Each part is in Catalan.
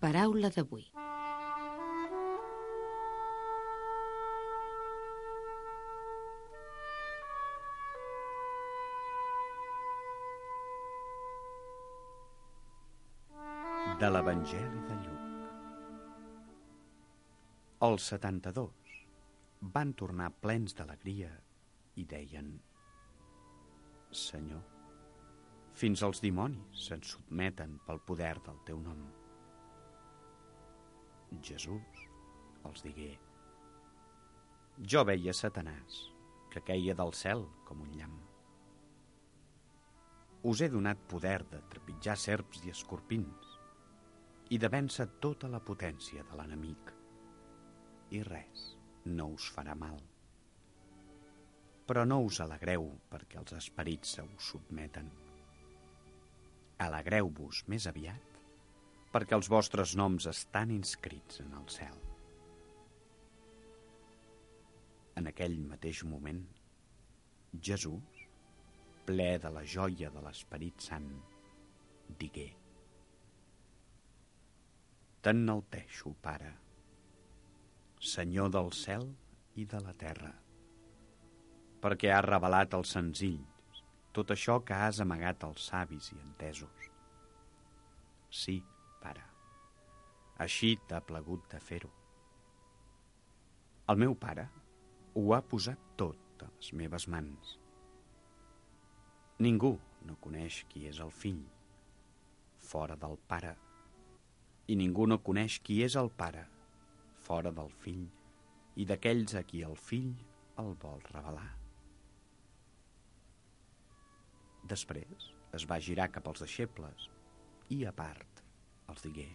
Paraula d'avui. De l'Evangeli de Lluc. Els 72 van tornar plens d'alegria i deien: Senyor, fins els dimonis se'n sotmeten pel poder del teu nom. Jesús els digué: Jo veia Satanàs, que queia del cel com un llamp. Us he donat poder de trepitjar serps i escorpins i de vèncer tota la potència de l'enemic, i res no us farà mal. Però no us alegreu perquè els esperits se us sotmeten. Alegreu-vos més aviat perquè els vostres noms estan inscrits en el cel. En aquell mateix moment, Jesús, ple de la joia de l'Esperit Sant, digué: T'enalteixo, Pare, Senyor del cel i de la terra, perquè has revelat als senzills tot això que has amagat als savis i entesos. Sí, Pare, així t'ha plagut de fer-ho. El meu Pare ho ha posat tot a les meves mans. Ningú no coneix qui és el Fill fora del Pare, i ningú no coneix qui és el Pare fora del Fill i d'aquells a qui el Fill el vol revelar. Després es va girar cap als deixebles i, a part, els digué: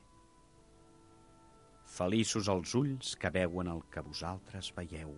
Feliços els ulls que veuen el que vosaltres veieu.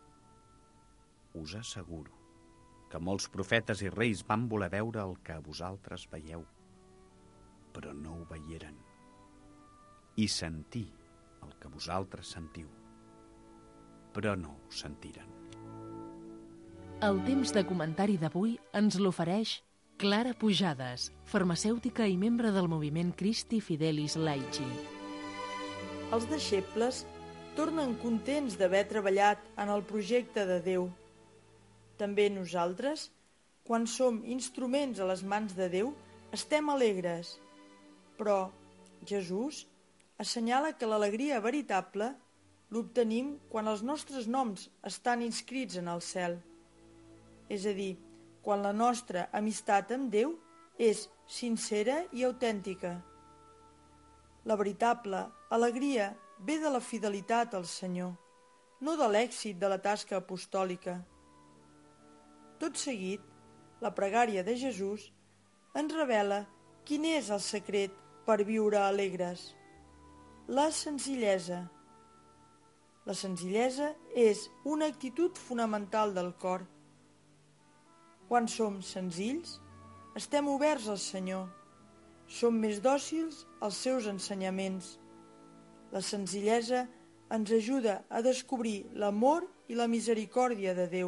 Us asseguro que molts profetes i reis van voler veure el que vosaltres veieu, però no ho veieren, i sentir el que vosaltres sentiu, però no ho sentiren. El temps de comentari d'avui ens l'ofereix Clara Pujades, farmacèutica i membre del moviment Christi Fidelis Laici. Els deixebles tornen contents d'haver treballat en el projecte de Déu. També nosaltres, quan som instruments a les mans de Déu, estem alegres. Però Jesús assenyala que l'alegria veritable l'obtenim quan els nostres noms estan inscrits en el cel. És a dir, quan la nostra amistat amb Déu és sincera i autèntica. La veritable alegria ve de la fidelitat al Senyor, no de l'èxit de la tasca apostòlica. Tot seguit, la pregària de Jesús ens revela quin és el secret per viure alegres: la senzillesa. La senzillesa és una actitud fonamental del cor. Quan som senzills, estem oberts al Senyor. Som més dòcils als seus ensenyaments. La senzillesa ens ajuda a descobrir l'amor i la misericòrdia de Déu.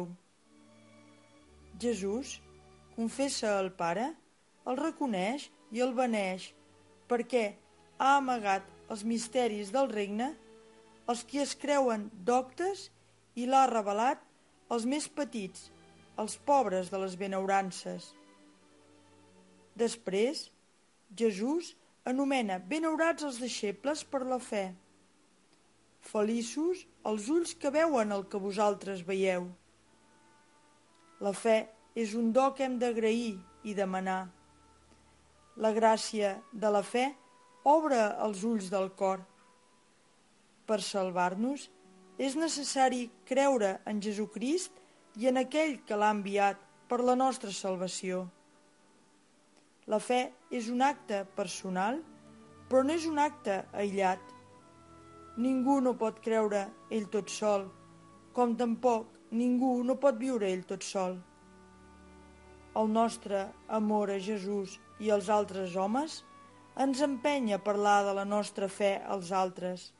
Jesús confessa al Pare, el reconeix i el beneix perquè ha amagat els misteris del regne als qui es creuen doctes i l'ha revelat als més petits, als pobres de les benaurances. Després, Jesús anomena benaurats els deixebles per la fe. Feliços els ulls que veuen el que vosaltres veieu. La fe és un do que hem d'agrair i demanar. La gràcia de la fe obre els ulls del cor. Per salvar-nos, és necessari creure en Jesucrist i en aquell que l'ha enviat per la nostra salvació. La fe és un acte personal, però no és un acte aïllat. Ningú no pot creure ell tot sol, com tampoc ningú no pot viure ell tot sol. El nostre amor a Jesús i als altres homes ens empeny a parlar de la nostra fe als altres.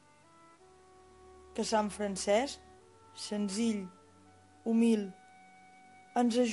Que Sant Francesc, senzill, humil, ens ajuda